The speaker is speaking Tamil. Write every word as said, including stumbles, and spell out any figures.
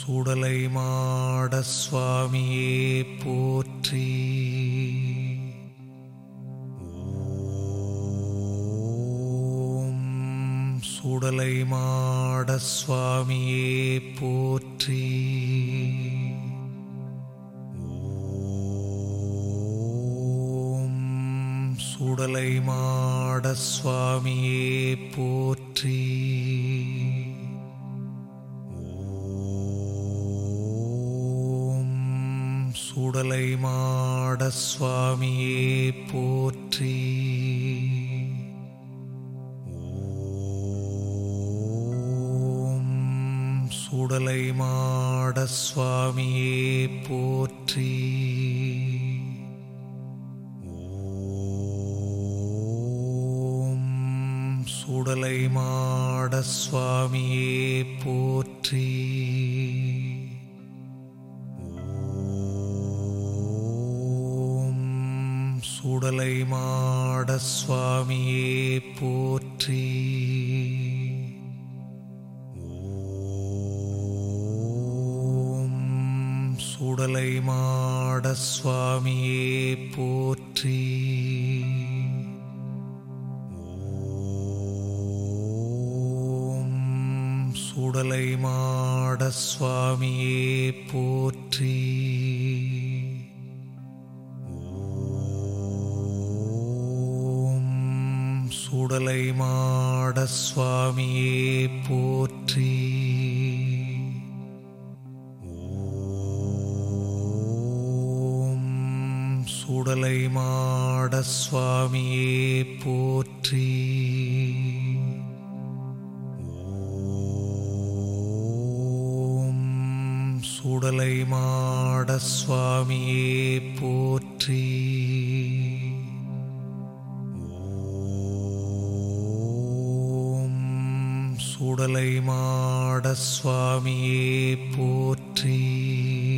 சுடலைமாட சுவாமியே போற்றி. ஓம் சுடலைமாட சுவாமியே போற்றி. ஓம் சுடலைமாட சுவாமியே போற்றி. சுடலைமாட சுவாமியே போற்றி. ஓம் சுடலைமாட சுவாமியே போற்றி. ஓம் சுடலைமாட சுவாமியே போற்றி. சுடலைமாட சுவாமியே போற்றி. ஓம் சுடலைமாட சுவாமியே போற்றி. ஓம் சுடலைமாட சுவாமியே போற்றி. சுடலைமாட சுவாமியே போற்றி. ஓம் சுடலைமாட சுவாமியே போற்றி. ஓம் சுடலைமாட சுவாமியே போற்றி. சுடலைமாட சுவாமியே போற்றி.